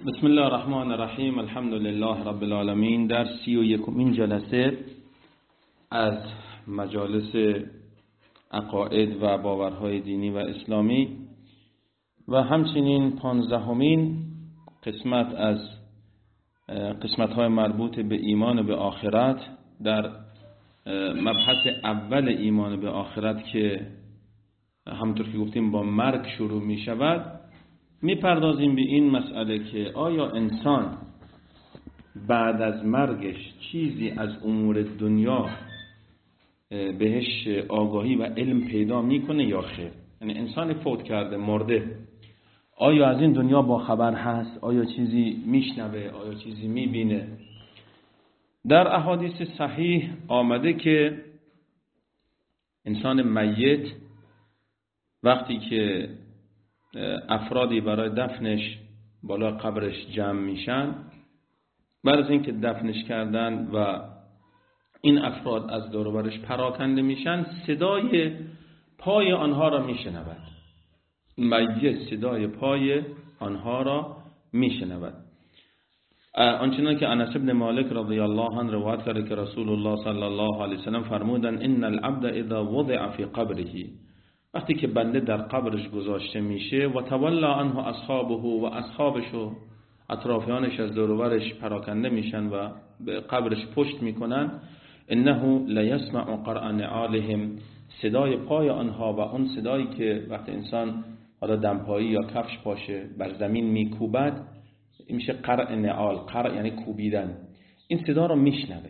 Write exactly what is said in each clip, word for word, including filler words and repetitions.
بسم الله الرحمن الرحیم. الحمد لله رب العالمین. در سی و یکمین جلسه از مجالس عقاید و باورهای دینی و اسلامی و همچنین پانزدهمین قسمت از قسمت‌های مربوط به ایمان به آخرت در مبحث اول ایمان به آخرت که همونطور که گفتیم با مرگ شروع می شود، می پردازیم به این مسئله که آیا انسان بعد از مرگش چیزی از امور دنیا بهش آگاهی و علم پیدا میکنه یا خیر؟ یعنی انسان فوت کرده، مرده، آیا از این دنیا با خبر هست؟ آیا چیزی میشنوه؟ آیا چیزی میبینه؟ در احادیث صحیح آمده که انسان میت وقتی که افرادی برای دفنش بالا قبرش جمع میشن، بعد از اینکه دفنش کردن و این افراد از دور و برش پراکنده میشن، صدای پای آنها را میشنود. میت صدای پای آنها را میشنود. آنچنان که انس بن مالک رضی الله عنه روایت کرده که رسول الله صلی الله علیه و سلم فرمودن ان العبد اذا وضع فی قبره، وقتی که بنده در قبرش گذاشته میشه و تولا عنه اصحابه و اصحابش و اطرافیانش از دور و برش پراکنده میشن و به قبرش پشت میکنن، انه لیسمع قرع نعالهم، صدای پای آنها و اون صدایی که وقتی انسان حالا دمپایی یا کفش پاشه بر زمین میکوبد، این میشه قرع نعال. قرع یعنی کوبیدن. این صدا رو میشنوه.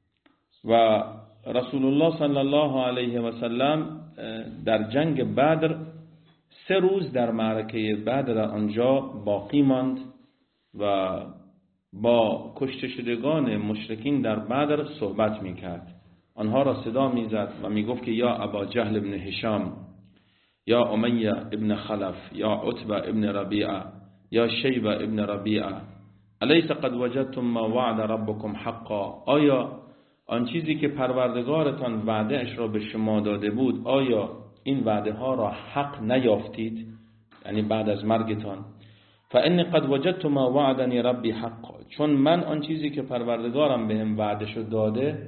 و رسول الله صلی الله علیه و سلم در جنگ بدر سه روز در معرکه بدر آنجا باقی ماند و با کشته شدگان مشرکین در بدر صحبت میکرد. آنها را صدا میزد و میگفت که یا ابا جهل ابن هشام، یا امیه ابن خلف، یا عتبه ابن ربیعه، یا شیبه ابن ربیعه، الیس قد وجدتم ما وعد ربکم حقا، آیا آن چیزی که پروردگارتان وعده اش را به شما داده بود، آیا این وعده ها را حق نیافتید؟ یعنی بعد از مرگتان. فانی قد وجدت ما وعدنی ربی حقا، چون من آن چیزی که پروردگارم بهم وعده شد داده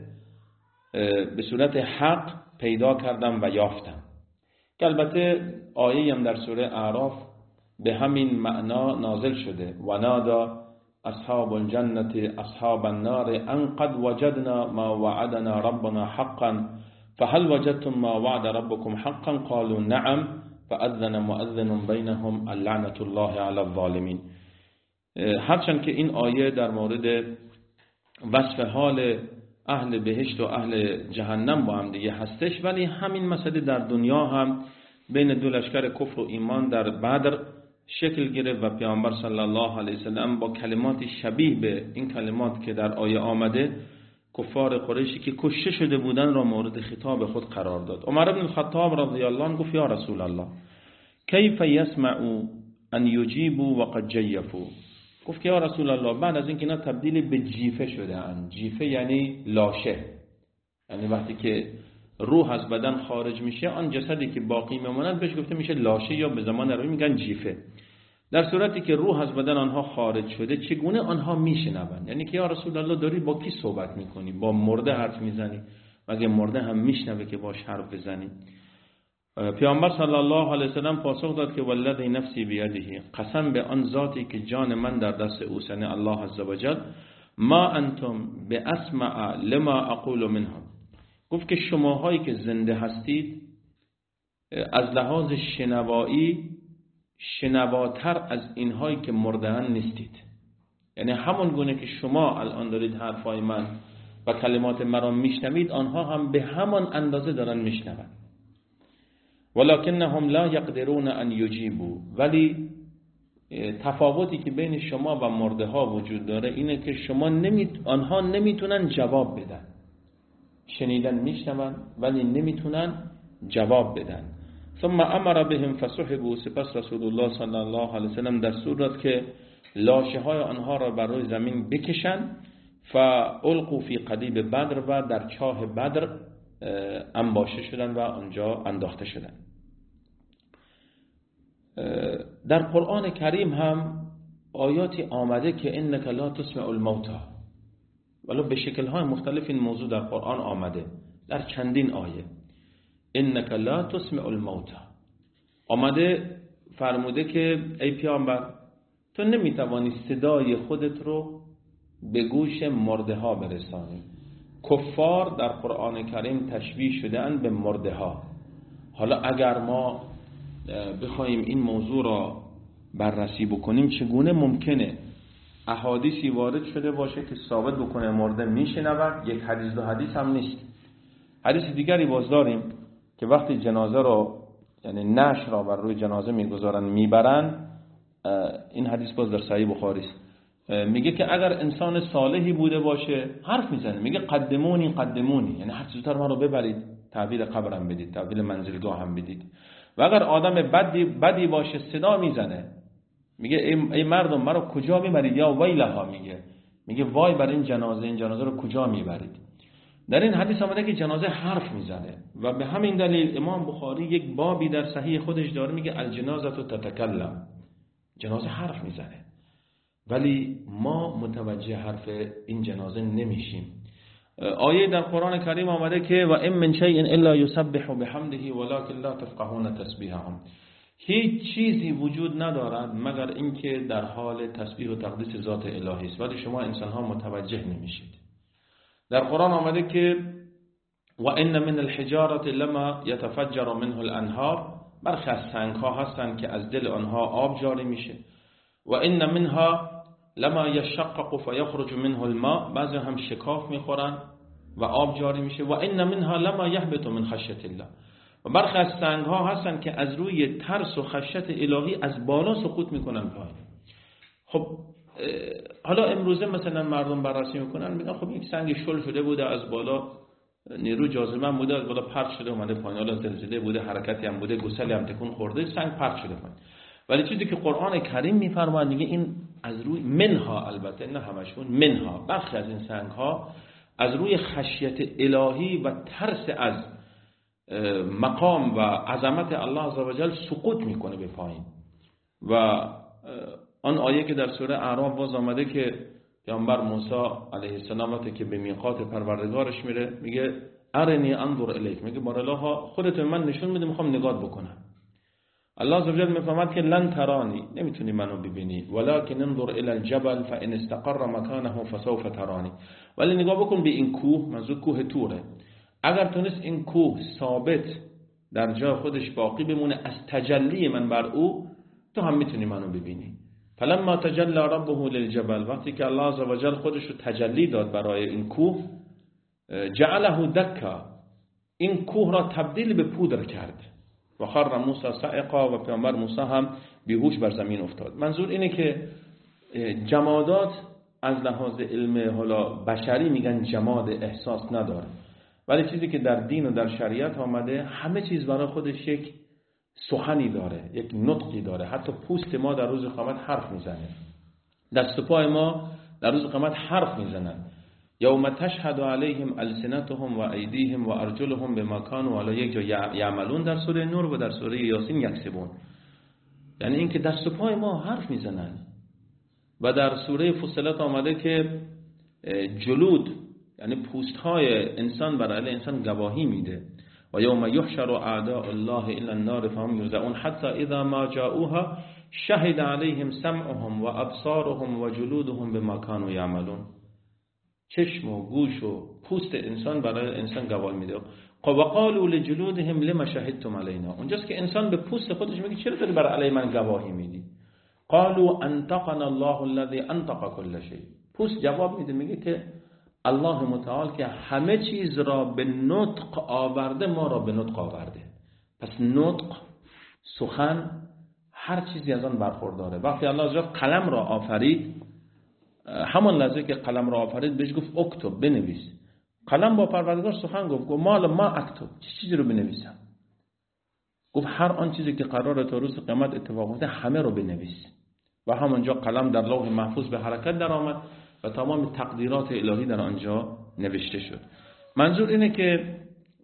به صورت حق پیدا کردم و یافتم. که البته آیه هم در سوره اعراف به همین معنا نازل شده. و نادا اصحاب الجنة اصحاب النار ان قد وجدنا ما وعدنا ربنا حقا فهل وجدتم ما وعد ربكم حقا قالوا نعم فاذن مؤذن بينهم اللعنة الله على الظالمين. هرچند که این آیه در مورد وصف حال اهل بهشت و اهل جهنم با هم دیگه هستش، ولی همین مسئله در دنیا هم بین دو لشکر کفر و ایمان در بدر شکل گرفت و پیامبر صلی الله علیه وسلم با کلمات شبیه به این کلمات که در آیه آمده کفار قریشی که کشته شده بودن را مورد خطاب خود قرار داد. عمر بن الخطاب رضی الله عنه گفت یا رسول الله کیف یسمعوا ان یجیبوا وقد جیفوا، گفت که یا رسول الله بعد از اینکه اینا تبدیل به جیفه شده اند. جیفه یعنی لاشه، یعنی وقتی که روح از بدن خارج میشه آن جسدی که باقی میماند بهش گفته میشه لاشه، یا به زمان عربی میگن جیفه. در صورتی که روح از بدن آنها خارج شده چگونه آنها میشنوند؟ یعنی که یا رسول الله داری با کی صحبت میکنی؟ با مرده حرف میزنی؟ مگه مرده هم میشنوه که باش حرف بزنی؟ پیامبر صلی الله علیه و سلم پاسخ داد که والذی نفسی بیده، قسم به آن ذاتی که جان من در دست اوست، یعنی الله عزوجل، ما انتم باسمع لما اقول منهم، گفت که شماهایی که زنده هستید از لحاظ شنوایی شنواتر از اینهایی که مرده‌اند نیستید. یعنی همون گونه که شما الان دارید حرفای من و کلمات مرا میشنوید، آنها هم به همان اندازه دارن میشنوند. ولکنهم لا یقدرون ان یجیبوا، ولی تفاوتی که بین شما و مرده ها وجود داره اینه که شما نمی... آنها نمیتونن جواب بدن. شنیدن میشنون ولی نمیتونن جواب بدن. ثم امر بهم فسحبوا، سپس رسول الله صلی الله علیه وسلم دستور داد که لاشه های آنها را بر روی زمین بکشن. فالقوا فی قدیب بدر، و در چاه بدر انباشته شدن و آنجا انداخته شدن. در قرآن کریم هم آیاتی آمده که انک لا تسمع الموتى، ولو به شکل‌های مختلف این موضوع در قرآن آمده، در چندین آیه. انک لا تسمع الموتى آمده فرموده که ای پیامبر تو نمیتوانی صدای خودت رو به گوش مرده ها برسانی. کفار در قرآن کریم تشبیه شده اند به مرده ها. حالا اگر ما بخوایم این موضوع را بررسی بکنیم، چگونه ممکنه احادیثی وارد شده باشه که ثابت بکنه مرده میشنود، یک حدیث دو حدیث هم نیست. حدیث دیگری باز داریم که وقتی جنازه رو یعنی نعش را بر روی جنازه میگذارن میبرن، این حدیث باز در صحیح بخاری است، میگه که اگر انسان صالحی بوده باشه حرف میزنه، میگه قدمونی قدمونی، یعنی هر زودتر ما رو ببرید، تحویل قبرم بدید، تحویل منزلگاه هم بدید. و اگر آدم بدی بدی باشه صدا میزنه، میگه ای, ای مردم مرا کجا میبرید، یا ویلها، میگه میگه وای بر این جنازه، این جنازه رو کجا میبرید. در این حدیث آمده که جنازه حرف میزنه و به همین دلیل امام بخاری یک بابی در صحیح خودش داره، میگه الجنازه تتکلم، جنازه حرف میزنه. ولی ما متوجه حرف این جنازه نمیشیم. آیه در قرآن کریم آمده که و ان من شیء الا یسبح بحمده ولکن لا تفقهون تسبیحهم، هیچ چیزی وجود ندارد مگر اینکه در حال تسبیح و تقدیس ذات الهی است، ولی شما انسان ها متوجه نمیشید. در قرآن آمده که و ان من الحجاره لما يتفجر منه الانهار، برخی از سنگ ها هستند که از دل آنها آب جاری میشه. و ان منها لما يشقق فيخرج منه الماء، بعضی هم شکاف میخورن و آب جاری میشه. و ان منها لما يهبط من خشیت الله، و برخی از سنگ ها هستن که از روی ترس و خشیت الهی از بالا سقوط میکنن پایین. خب حالا امروزه مثلا مردم بررسی میکنن، میگن خب یک سنگ شل شده بوده از بالا، نیرو جاذبه هم بوده، از بالا پرت شده اومده پایین، حالا زلزله بوده، حرکتی هم بوده، گسلی هم تکون خورده، سنگ پرت شده پایین. ولی چیزی که قرآن کریم میفرماید میگه این از روی منها، البته نه همشون، منها، برخی از این سنگ ها از روی خشیت الهی و ترس از مقام و عظمت الله عزوجل سقوط میکنه به پایین. و آن آیه که در سوره اعراف باز آمده که پیامبر موسی علیه السلام وقتی که به میقات پروردگارش میره میگه ارنی انظر الیک، میگه بار الله خودت من نشون میده، میخوام نگات بکنم. الله عزوجل میفرماد که لن ترانی، نمیتونی منو ببینی، ولکن انظر الی الجبل فان استقر مکانه فسوف ترانی، ولی نگاه بکن به این کوه، منظور کوه توره، اگر تونست این کوه ثابت در جای خودش باقی بمونه از تجلی من بر او، تو هم میتونی منو ببینی. فلما تجلی ربه للجبل، وقتی که الله عزوجل خودش رو تجلی داد برای این کوه، جعله دکا، این کوه را تبدیل به پودر کرد. و خر موسی صعقا، و پیامبر موسی هم بیهوش بر زمین افتاد. منظور اینه که جمادات از لحاظ علم حالا بشری میگن جماد، احساس نداره، ولی چیزی که در دین و در شریعت آمده همه چیز برای خودش یک سخنی داره، یک نطقی داره. حتی پوست ما در روز قیامت حرف میزنه، دست و پای ما در روز قیامت حرف میزنن. یوم تشهد علیهم السنتهم و ایدیهم و ارجلهم بما كانوا، حالا یک جا یعملون در سوره نور و در سوره یاسین یکسبون، یعنی اینکه دست و پای ما حرف میزنن. و در سوره فصلت آمده که جلود یعنی پوست های انسان برای انسان گواهی میده. و یوم یحشر اعداء الله الى النار فهم یوزعون حتی اذا ما جاءوها شهد علیهم سمعهم و ابصارهم و جلودهم بما كانوا یعملون، چشم و گوش و پوست انسان برای انسان گواهی میده. و قالوا لجلودهم لما شهدتم علینا، اونجاست که انسان به پوست خودش میگه چرا داری برای علی من گواهی میدی؟ قالوا انطقنا الله الذي انطق كل شيء، پوست جواب میده میگه که الله متعال که همه چیز را به نطق آورده، ما را به نطق آورده. پس نطق، سخن، هر چیزی از آن برخورداره. وقتی الله عزوجل قلم را آفرید، همان لحظه که قلم را آفرید بهش گفت اکتب، بنویس. قلم با پروردگار سخن گفت، گفت مال ما اکتب، چه چیزی رو بنویسم؟ گفت هر آن چیزی که قراره تا روز قیامت اتفاق بیفته همه رو بنویس. و همونجا قلم در لوح محفوظ به حرکت در آمد و تمام تقدیرات الهی در آنجا نوشته شد. منظور اینه که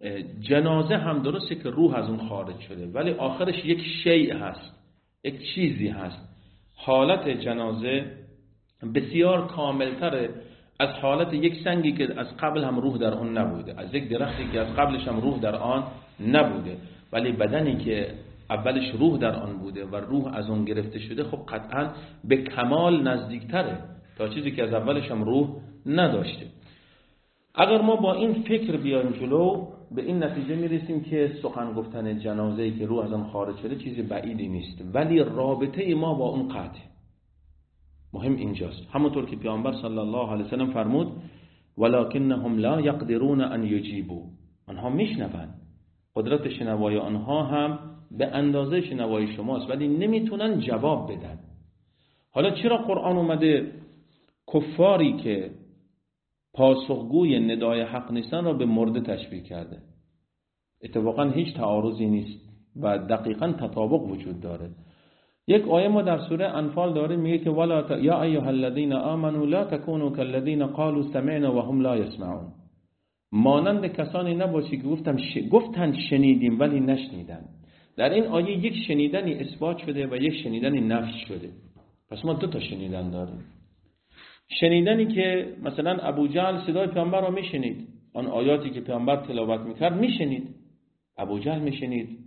جنازه هم درسته که روح از اون خارج شده، ولی آخرش یک شیء هست، یک چیزی هست. حالت جنازه بسیار کاملتره از حالت یک سنگی که از قبل هم روح در آن نبوده، از یک درختی که از قبلش هم روح در آن نبوده، ولی بدنی که اولش روح در آن بوده و روح از اون گرفته شده خب قطعا به کمال نزدیکتره تا چیزی که از اولش هم روح نداشته. اگر ما با این فکر بیایم جلو به این نتیجه میرسیم که سخن گفتن جنازه‌ای که روح از آن خارج شده چیزی بعیدی نیست، ولی رابطه ما با اون قطع. مهم اینجاست، همونطور که پیامبر صلی الله علیه و سلم فرمود ولکنهم لا یقدرون ان یجیبوا، آنها میشنوند، قدرت شنوای آنها هم به اندازه شنوای شماست ولی نمیتونن جواب بدن. حالا چرا قرآن اومده کفاری که پاسخگوی ندای حق نیستن را به مرده تشبیه کرده؟ اتفاقا هیچ تعارضی نیست و دقیقا تطابق وجود داره. یک آیه ما در سوره انفال داره میگه که ولا ت... یا ایها الذین آمنوا لا تکونوا كالذین قالوا سمعنا وهم لا يسمعون، مانند کسانی نباشید که گفتن ش... گفتن شنیدیم ولی نشنیدن. در این آیه یک شنیدنی اثبات شده و یک شنیدنی نفی شده. پس ما دو تا شنیدن داریم. شنیدنی که مثلا ابو جهل صدای پیامبر را میشنید، آن آیاتی که پیامبر تلاوت میکرد میشنید، ابو جهل میشنید،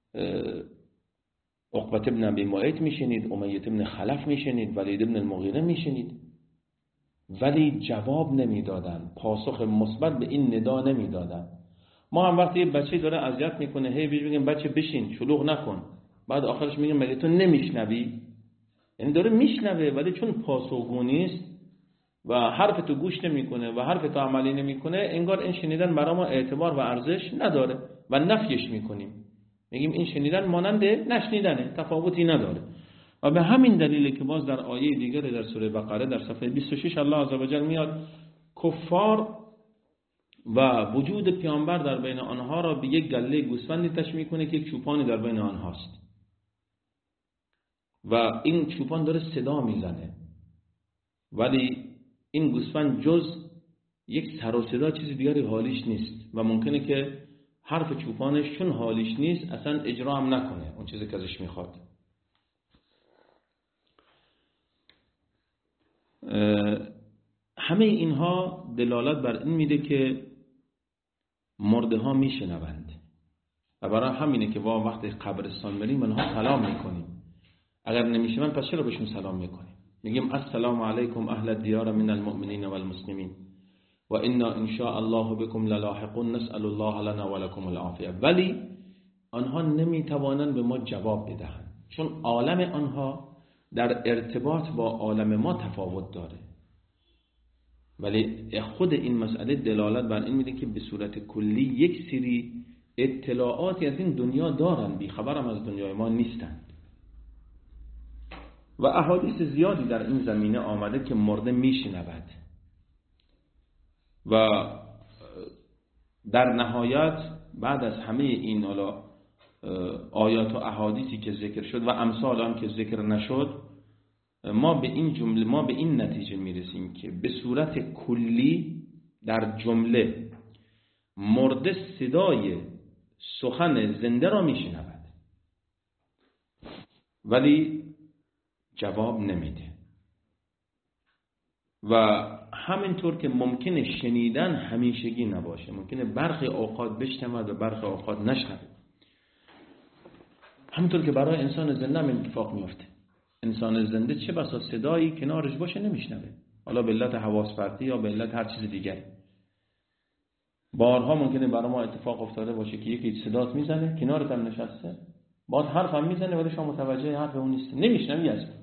عقبه ابن ابی معیط میشنید، امیه ابن خلف میشنید، ولید ابن المغیره میشنید، ولی جواب نمیدادن، پاسخ مثبت به این ندا نمیدادن. ما هم وقتی یه بچه داره اذیت میکنه هی بهش میگیم بچه بشین شلوغ نکن، بعد آخرش میگیم مگه تو نمیشنوی؟ یعنی داره میشنوه ولی چون پاسخگو نیست و حرف تو گوش نمیکنه و حرف تو عملی نمیکنه، انگار این شنیدن برای ما اعتبار و ارزش نداره و نفیش میکنیم، میگیم این شنیدن مانند نشنیدنه، تفاوتی نداره. و به همین دلیله که باز در آیه دیگر در سوره بقره در صفحه بیست و شش الله عزوجل میاد کفار و وجود پیامبر در بین آنها را به یک گله گوسفندی تشبیه کنه که یک چوپانی در بین آنهاست و این چوپان داره صدا میزنه ولی این گوسفند جز یک سر و صدا چیز دیگری حالیش نیست و ممکنه که حرف چوپانش چون حالیش نیست اصلا اجرا هم نکنه اون چیزی که ازش میخواد. همه اینها دلالت بر این میده که مرده ها میشنوند و برای همینه که با وقتی قبرستان بریم منها سلام میکنیم. اگر نمیشنوند پس چرا بهشون سلام میکنیم؟ میگیم السلام علیکم اهل الدیار من المؤمنین والمسلمین و انا ان شاء الله بكم للاحقون نسأل الله لنا ولكم العافیه. ولی آنها نمیتوانند به ما جواب بدهند چون عالم آنها در ارتباط با عالم ما تفاوت داره. ولی خود این مسئله دلالت بر این میده که به صورت کلی یک سری اطلاعاتی از این دنیا دارن، بی خبرم از دنیای ما نیستن. و احادیث زیادی در این زمینه آمده که مرده میشنود و در نهایت بعد از همه این آیات و احادیثی که ذکر شد و امثال آن که ذکر نشد، ما به این جمله ما به این نتیجه میرسیم که به صورت کلی در جمله مرده صدای سخن زنده را میشنود ولی جواب نمیده و همینطور که ممکنه شنیدن همیشگی نباشه، ممکنه برخی اوقات بشنود و برخی اوقات نشنود. همینطور که برای انسان زنده هم اتفاق میفته، انسان زنده چه بسا صدایی کنارش باشه نمیشنوه، حالا به علت حواس پرتی یا به علت هر چیز دیگری. بارها ممکنه برای ما اتفاق افتاده باشه که یکی صدات میزنه کنارت هم نشسته، باز حرف هم میزنه ولی شما متوجه حرف اون نیست، نمیشنوی اصلا.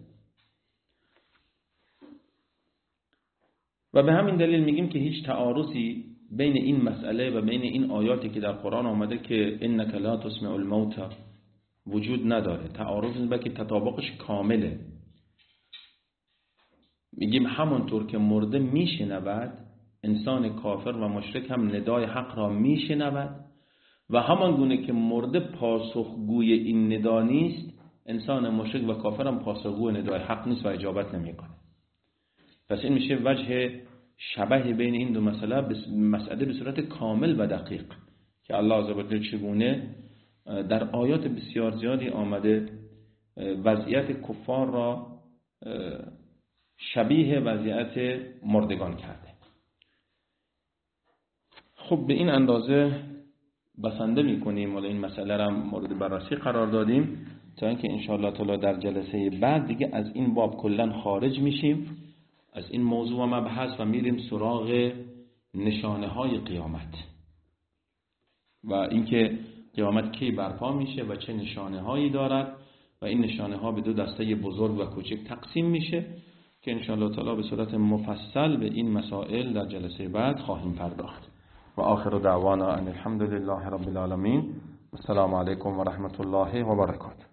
و به همین دلیل میگیم که هیچ تعارضی بین این مسئله و بین این آیاتی که در قرآن آمده که انک لا تسمع الموتى وجود نداره، تعارض نیست بلکه تطابقش کامله. میگیم همونطور که مرده میشنود، انسان کافر و مشرک هم ندای حق را میشنود و همان گونه که مرده پاسخگوی این ندا نیست، انسان مشرک و کافر هم پاسخگوی ندای حق نیست و اجابت نمیکنه. پس این میشه وجه شبه بین این دو مسئله، مسئله به صورت کامل و دقیق که الله عزوجل چگونه در آیات بسیار زیادی آمده وضعیت کفار را شبیه وضعیت مردگان کرده. خب به این اندازه بسنده میکنیم، ولی این مسئله را مورد بررسی قرار دادیم تا اینکه ان شاء الله تعالی در جلسه بعد دیگه از این باب کلا خارج میشیم، از این موضوع و مبحث، و میریم سراغ نشانه های قیامت و اینکه قیامت کی برپا میشه و چه نشانه هایی دارد، و این نشانه ها به دو دسته بزرگ و کوچک تقسیم میشه که ان شاء الله تعالی به صورت مفصل به این مسائل در جلسه بعد خواهیم پرداخت. و آخر دعوانا ان الحمد لله رب العالمین. السلام علیکم و رحمت الله و برکاته.